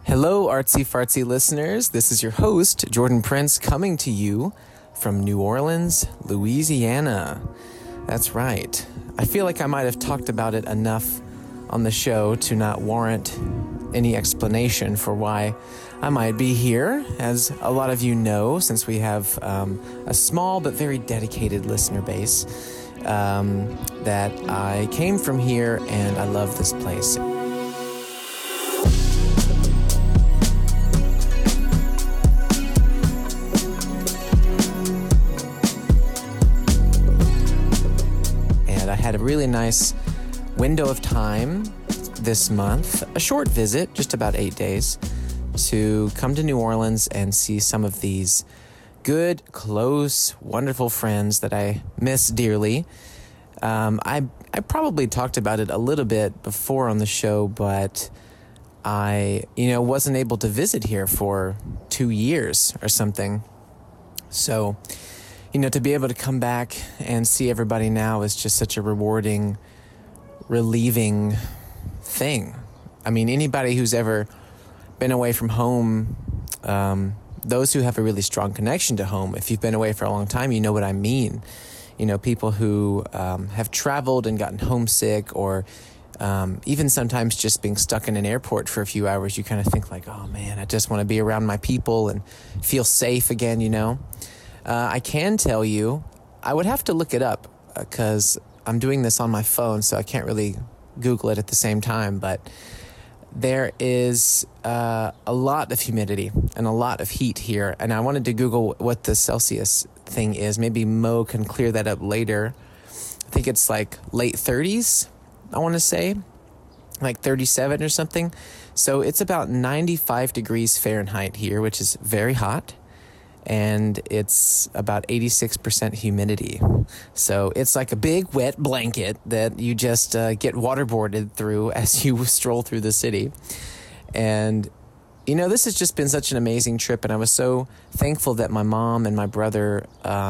Hello, artsy fartsy listeners. This is your host, Jordan Prince, coming to you from New Orleans, Louisiana. That's right. I feel like I might have talked about it enough on the show to not warrant any explanation for why I might be here. As a lot of you know, since we have a small but very dedicated listener base, that I came from here and I love this place. Had a really nice window of time this month, a short visit, just about 8 days, to come to New Orleans and see some of these good, close, wonderful friends that I miss dearly. I probably talked about it a little bit before on the show, but I, wasn't able to visit here for 2 years or something. So, to be able to come back and see everybody now is just such a rewarding, relieving thing. I mean, anybody who's ever been away from home, those who have a really strong connection to home, if you've been away for a long time, you know what I mean. People who have traveled and gotten homesick, or even sometimes just being stuck in an airport for a few hours, you kind of think like, oh man, I just want to be around my people and feel safe again, I can tell you, I would have to look it up because I'm doing this on my phone, so I can't really Google it at the same time, but there is a lot of humidity and a lot of heat here, and I wanted to Google what the Celsius thing is. Maybe Mo can clear that up later. I think it's like late 30s, I want to say, like 37 or something. So it's about 95 degrees Fahrenheit here, which is very hot. And it's about 86% humidity. So it's like a big wet blanket that you just get waterboarded through as you stroll through the city. And, this has just been such an amazing trip. And I was so thankful that my mom and my brother,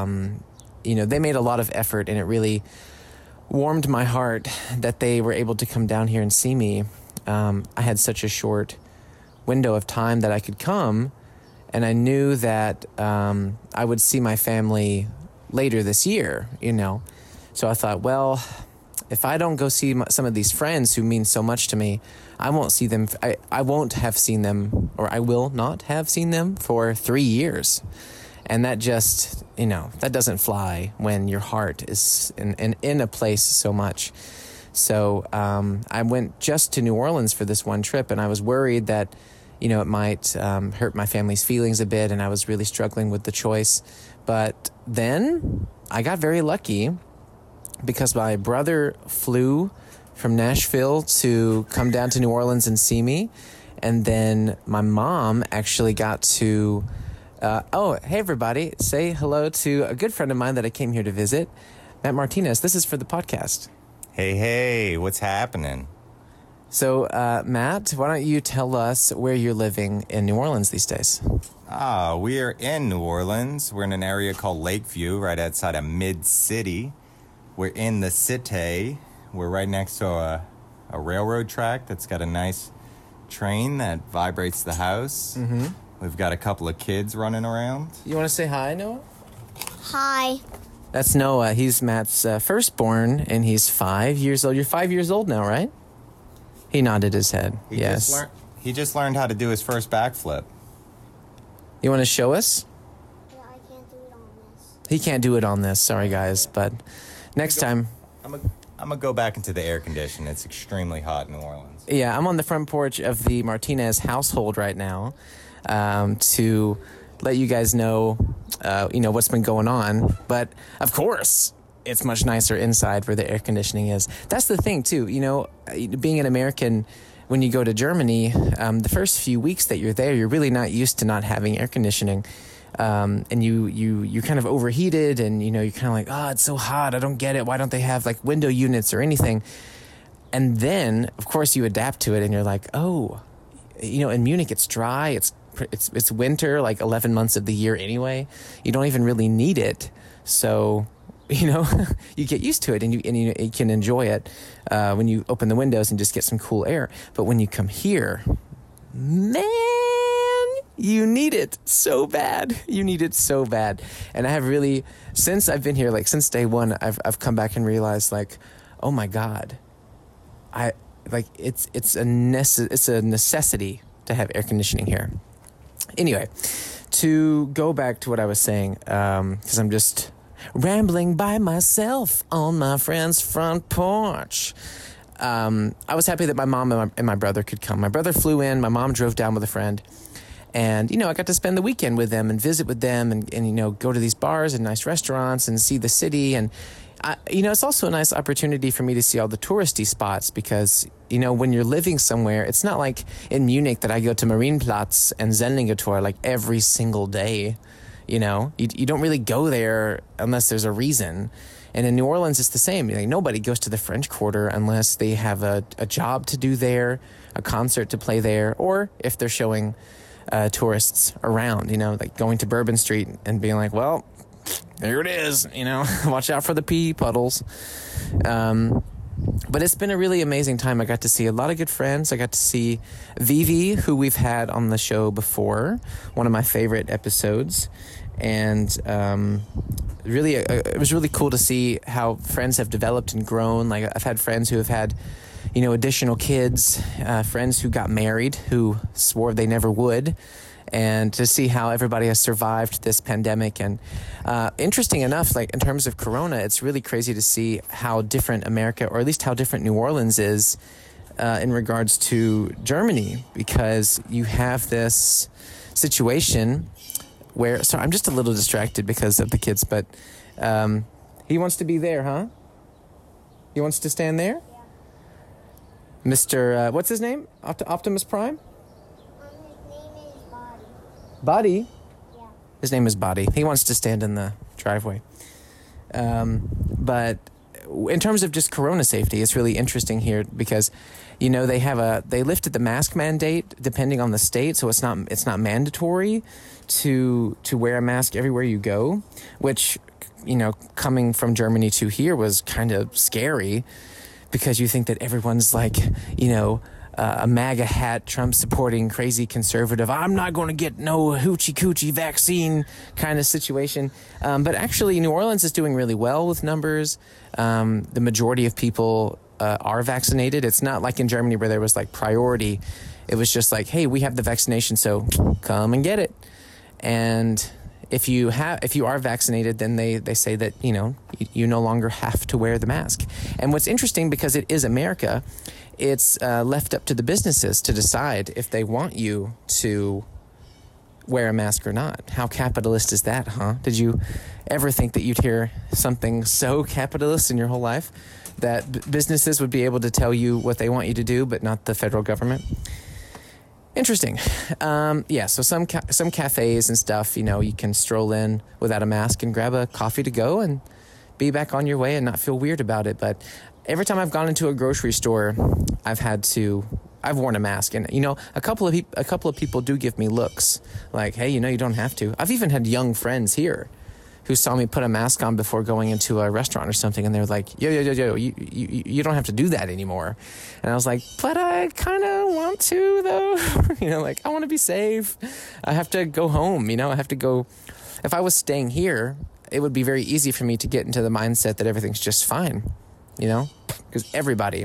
they made a lot of effort. And it really warmed my heart that they were able to come down here and see me. I had such a short window of time that I could come. And I knew that I would see my family later this year, So I thought, well, if I don't go see some of these friends who mean so much to me, I won't see them. I won't have seen them, or I will not have seen them for 3 years. And that just, that doesn't fly when your heart is in a place so much. So I went just to New Orleans for this one trip, and I was worried that it might hurt my family's feelings a bit, and I was really struggling with the choice. But then I got very lucky because my brother flew from Nashville to come down to New Orleans and see me. And then my mom actually got to... hey, everybody. Say hello to a good friend of mine that I came here to visit, Matt Martinez. This is for the podcast. Hey, what's happening? So, Matt, why don't you tell us where you're living in New Orleans these days? We are in New Orleans. We're in an area called Lakeview, right outside of Mid-City. We're in the city. We're right next to a railroad track that's got a nice train that vibrates the house. Mm-hmm. We've got a couple of kids running around. You want to say hi, Noah? Hi. That's Noah. He's Matt's firstborn, and he's 5 years old. You're 5 years old now, right? He nodded his head. Yes. He just learned how to do his first backflip. You want to show us? Yeah, I can't do it on this. He can't do it on this. Sorry, guys. But next time. I'm going to go back into the air condition. It's extremely hot in New Orleans. Yeah, I'm on the front porch of the Martinez household right now to let you guys know, what's been going on. But, of course, it's much nicer inside where the air conditioning is. That's the thing, too. Being an American, when you go to Germany, the first few weeks that you're there, you're really not used to not having air conditioning. And you're kind of overheated, and, you're kind of like, oh, it's so hot. I don't get it. Why don't they have, like, window units or anything? And then, of course, you adapt to it, and you're like, oh, in Munich, it's dry. It's winter, like 11 months of the year anyway. You don't even really need it. So you get used to it, and you can enjoy it when you open the windows and just get some cool air. But when you come here, man, you need it so bad. You need it so bad. And I have really, since I've been here, like since day one, I've come back and realized like, oh my God, it's a necessity to have air conditioning here. Anyway, to go back to what I was saying, because I'm just rambling by myself on my friend's front porch. I was happy that my mom and my brother could come. My brother flew in. My mom drove down with a friend. And, I got to spend the weekend with them and visit with them and go to these bars and nice restaurants and see the city. And, it's also a nice opportunity for me to see all the touristy spots because, when you're living somewhere, it's not like in Munich that I go to Marienplatz and Sendlinger like every single day. You don't really go there unless there's a reason. And in New Orleans, it's the same. Nobody goes to the French Quarter unless they have a job to do there, a concert to play there, or if they're showing tourists around, like going to Bourbon Street and being like, well, there it is, watch out for the pee puddles. But it's been a really amazing time. I got to see a lot of good friends. I got to see Vivi, who we've had on the show before, one of my favorite episodes. And really, it was really cool to see how friends have developed and grown. Like I've had friends who have had, additional kids, friends who got married, who swore they never would. And to see how everybody has survived this pandemic. And interesting enough, like in terms of Corona, it's really crazy to see how different America, or at least how different New Orleans is in regards to Germany, because you have this situation where, sorry, I'm just a little distracted because of the kids, but he wants to be there, huh? He wants to stand there? Yeah. Mr. What's his name? Optimus Prime? Buddy? Yeah. His name is Buddy. He wants to stand in the driveway. But in terms of just Corona safety, it's really interesting here because, they lifted the mask mandate depending on the state, so it's not mandatory to wear a mask everywhere you go, which, coming from Germany to here was kind of scary because you think that everyone's like, a MAGA hat, Trump supporting crazy conservative, I'm not going to get no hoochie coochie vaccine kind of situation. But actually, New Orleans is doing really well with numbers. The majority of people are vaccinated. It's not like in Germany where there was like priority. It was just like, hey, we have the vaccination, so come and get it. And if you are vaccinated, then they say that, you no longer have to wear the mask. And what's interesting, because it is America, it's left up to the businesses to decide if they want you to wear a mask or not. How capitalist is that, huh? Did you ever think that you'd hear something so capitalist in your whole life? That businesses would be able to tell you what they want you to do, but not the federal government? Interesting. So some cafes and stuff, you can stroll in without a mask and grab a coffee to go and be back on your way and not feel weird about it. But every time I've gone into a grocery store, I've worn a mask. And, a couple of people do give me looks like, hey, you don't have to. I've even had young friends here who saw me put a mask on before going into a restaurant or something. And they were like, yo, you don't have to do that anymore. And I was like, but I kind of want to, though. I want to be safe. I have to go home. I have to go. If I was staying here, it would be very easy for me to get into the mindset that everything's just fine, because everybody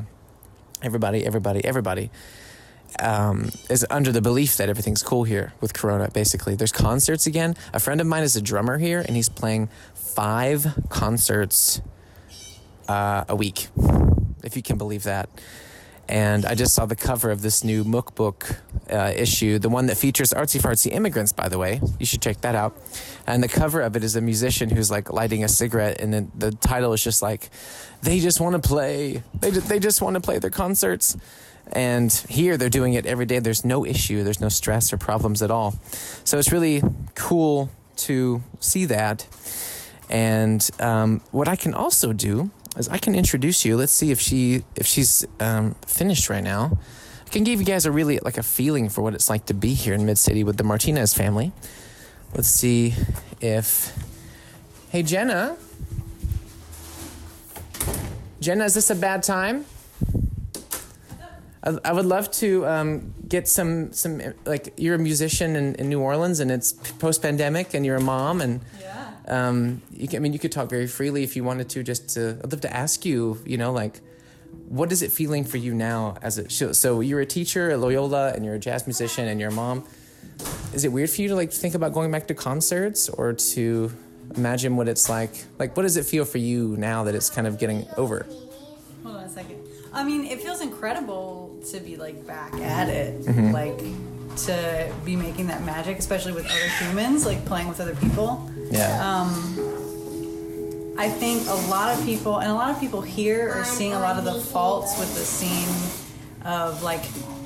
is under the belief that everything's cool here with Corona, basically. There's concerts again. A friend of mine is a drummer here, and he's playing 5 concerts a week, if you can believe that. And I just saw the cover of this new Mook Book issue, the one that features artsy-fartsy immigrants, by the way. You should check that out. And the cover of it is a musician who's like lighting a cigarette, and then the title is just like, they just want to play. They just want to play their concerts. And here they're doing it every day. There's no issue. There's no stress or problems at all. So it's really cool to see that. And what I can also do is I can introduce you. Let's see if she's finished right now. I can give you guys a feeling for what it's like to be here in Mid-City with the Martinez family. Let's see if... Hey, Jenna? Jenna, is this a bad time? I would love to get some like, you're a musician in New Orleans, and it's post-pandemic, and you're a mom, and you could talk very freely if you wanted to. I'd love to ask you, like, what is it feeling for you now so you're a teacher at Loyola, and you're a jazz musician, and you're a mom. Is it weird for you to like think about going back to concerts, or to imagine what it's like? Like, what does it feel for you now that it's kind of getting over? Hold on a second. I mean, it feels incredible to be like back at it, like to be making that magic, especially with other humans, like playing with other people. Yeah. I think a lot of people here are seeing a lot of the faults with the scene of like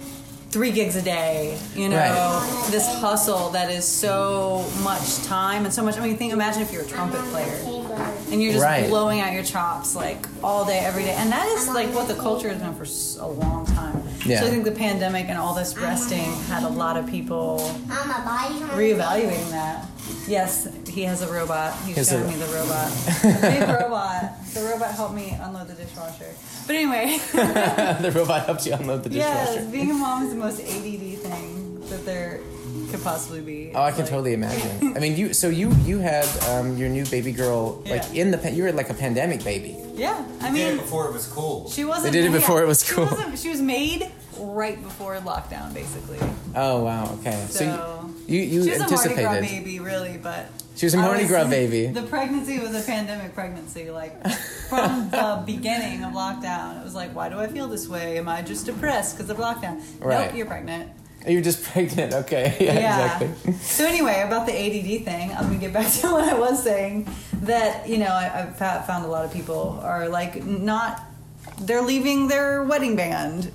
3 gigs a day, Right. This hustle that is so much time and so much. Imagine if you're a trumpet player and you're just Right. blowing out your chops like all day, every day. And that is like what the culture has been for a long time. Yeah. So I think the pandemic and all this resting had a lot of people reevaluating that. Yes, he has a robot. He's showing me the robot. Big robot. The robot helped me unload the dishwasher. But anyway. The robot helps you unload the dishwasher. Yes, being a mom is the most ADD thing that there could possibly be. Oh, I can totally imagine. I mean, you had your new baby girl like you were like a pandemic baby. Yeah, I They did it mean, before it was cool. she wasn't. They did it before it was cool. She was made right before lockdown, basically. Oh wow, okay. So you she was anticipated. a Mardi Gras baby, really, but She was a Mardi Gras baby. The pregnancy was a pandemic pregnancy, like from the beginning of lockdown. It was like, why do I feel this way? Am I just depressed because of lockdown? Right. Nope, you're pregnant. You're just pregnant, okay. Yeah, exactly. So anyway, about the ADD thing, I'm gonna get back to what I was saying. That I've found a lot of people are like they're leaving their wedding band,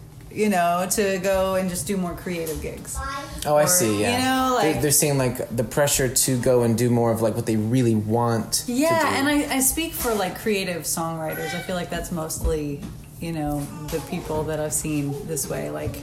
to go and just do more creative gigs. Oh, I see. Yeah, they're seeing like the pressure to go and do more of like what they really want. to do. And I speak for like creative songwriters. I feel like that's mostly the people that I've seen this way. Like,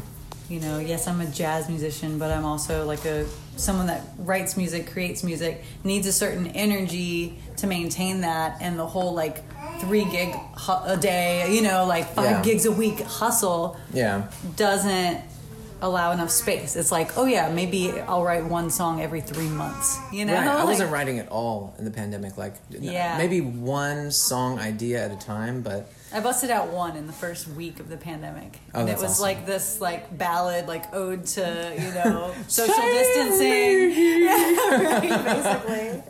yes, I'm a jazz musician, but I'm also like someone that writes music, creates music, needs a certain energy to maintain that, and the whole like 3 gig a day, like 5 gigs a week hustle doesn't allow enough space. It's like, oh yeah, maybe I'll write one song every 3 months, Right. I wasn't writing at all in the pandemic. Like, maybe one song idea at a time, but I busted out one in the first week of the pandemic. Oh, and it that's was awesome. like this like ballad, like ode to, social distancing. Yeah, right,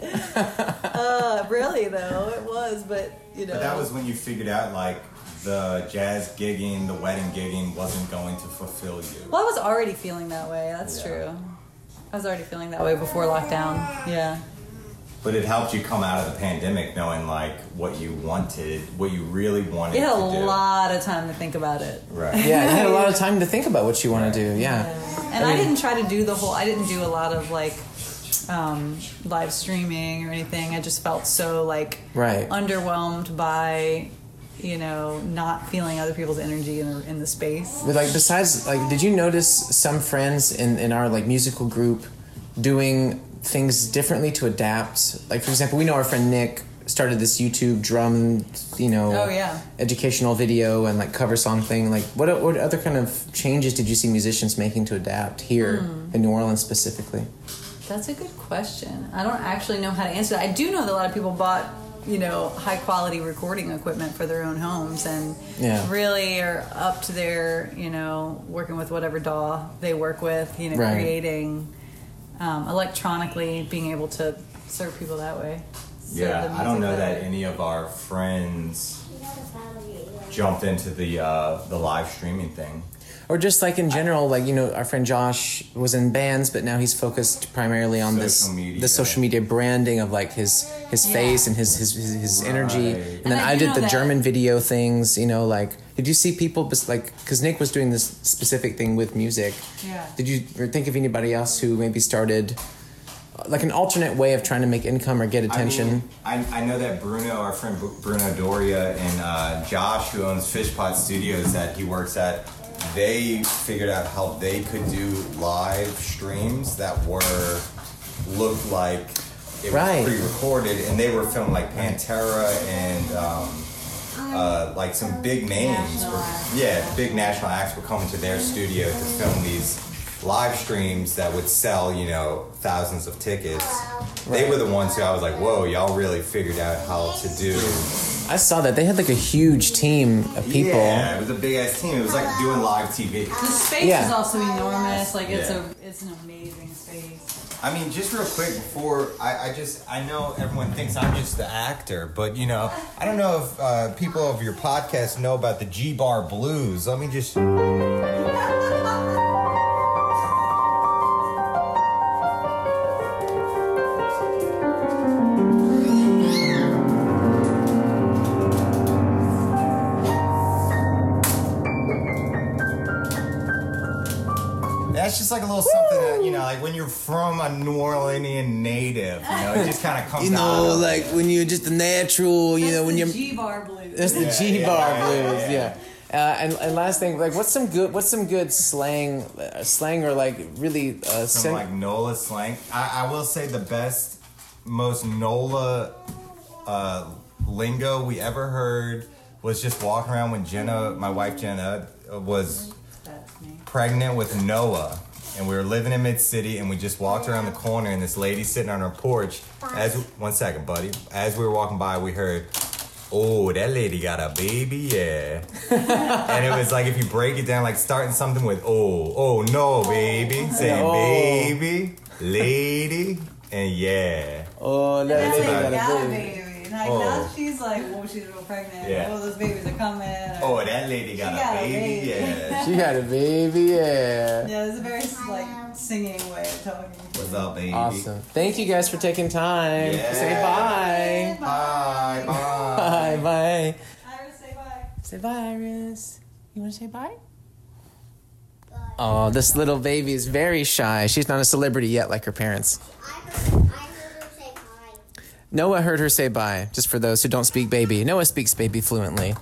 basically. Really though, it was, but But that was when you figured out like the jazz gigging, the wedding gigging wasn't going to fulfill you. Well, I was already feeling that way. That's true. I was already feeling that way before lockdown. Yeah. But it helped you come out of the pandemic knowing like what you wanted, what you really wanted You had to do. a lot of time to think about it. Right. yeah, you had a lot of time to think about what you want to do. Yeah. And I didn't try to do I didn't do a lot of like live streaming or anything. I just felt so like underwhelmed by not feeling other people's energy in the space. But like, besides, like, did you notice some friends in our like musical group doing things differently to adapt? Like, for example, we know our friend Nick started this YouTube drum, educational video and like cover song thing. Like, what other kind of changes did you see musicians making to adapt here in New Orleans specifically? That's a good question. I don't actually know how to answer that. I do know that a lot of people bought high quality recording equipment for their own homes and really are up to their, working with whatever DAW they work with, creating electronically, being able to serve people that way. Yeah, I don't know that any of our friends jumped into the live streaming thing. Or just like in general, like, our friend Josh was in bands, but now he's focused primarily on the social media branding of like his face and his energy. And then I did the German video things, like, did you see people like, because Nick was doing this specific thing with music. Yeah. Did you think of anybody else who maybe started like an alternate way of trying to make income or get attention? I know that Bruno, our friend Bruno Doria, and Josh, who owns Fishpot Studios that he works at, they figured out how they could do live streams that looked like it was pre-recorded, and they were filming like Pantera and like some big names, big national acts were coming to their studio to film these live streams that would sell, thousands of tickets. They were the ones who I was like, whoa, y'all really figured out how to do. I saw that. They had like a huge team of people. Yeah, it was a big ass team. It was like doing live TV. The space is also enormous. Like it's an amazing space. I mean, just real quick before, I know everyone thinks I'm just the actor, but I don't know if people of your podcast know about the G-Bar Blues. Let me just... That's just like a little something that, like when you're from a New Orleanian native, it just kind of comes out. Like when you're just a natural, when you're... G-Bar Blues. That's the G-Bar Blues, yeah. And last thing, like what's some good slang or like really... some like NOLA slang. I will say the most NOLA lingo we ever heard was just walking around when my wife Jenna, was pregnant with Noah, and we were living in Mid-City, and we just walked around the corner, and this lady sitting on her porch. One second, buddy. As we were walking by, we heard, "Oh, that lady got a baby, yeah." And it was like, if you break it down, like starting something with "oh no, baby," saying "baby," "lady," and "yeah." Oh, that lady got a baby. Like now she's like, she's real pregnant. Yeah. Oh, those babies are coming. Oh, that lady got a baby, yeah. She got a baby, yeah. Yeah, it's a very singing way of talking. What's up, baby? Awesome. Thank you guys for taking time. Yeah. Say bye. Bye. Bye. Bye. Iris, say bye. Say bye, Iris. You want to say bye? Oh, this little baby is very shy. She's not a celebrity yet like her parents. I heard her say hi. Noah heard her say bye, just for those who don't speak baby. Noah speaks baby fluently.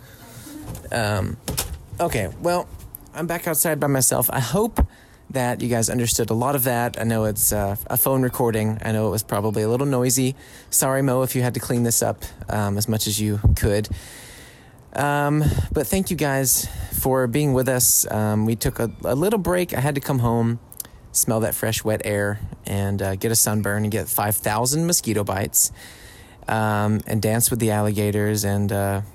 Okay, well, I'm back outside by myself. I hope that you guys understood a lot of that. I know it's a phone recording. I know it was probably a little noisy. Sorry, Mo, if you had to clean this up as much as you could. But thank you guys for being with us. We took a little break. I had to come home, smell that fresh, wet air, and get a sunburn and get 5,000 mosquito bites, and dance with the alligators and,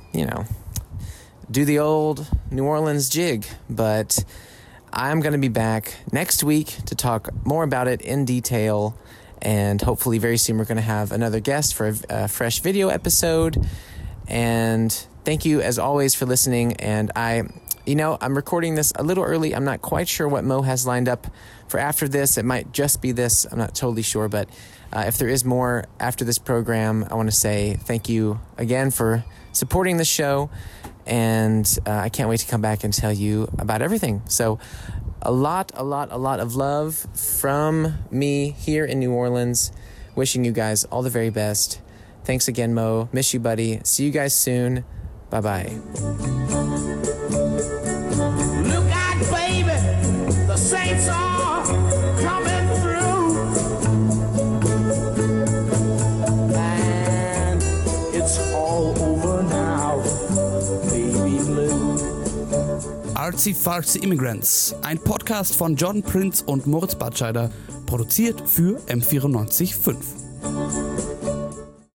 do the old New Orleans jig. But I'm going to be back next week to talk more about it in detail. And hopefully very soon we're going to have another guest for a fresh video episode. And thank you, as always, for listening. And I'm recording this a little early. I'm not quite sure what Mo has lined up for after this. It might just be this. I'm not totally sure. But if there is more after this program, I want to say thank you again for supporting the show. And I can't wait to come back and tell you about everything. So a lot of love from me here in New Orleans. Wishing you guys all the very best. Thanks again, Mo. Miss you, buddy. See you guys soon. Bye-bye. Look out, baby. The saints are coming through. And it's all over now, baby blue. Artsy Fartsy Immigrants, ein Podcast von John Prince und Moritz Batscheider, produziert für M94.5.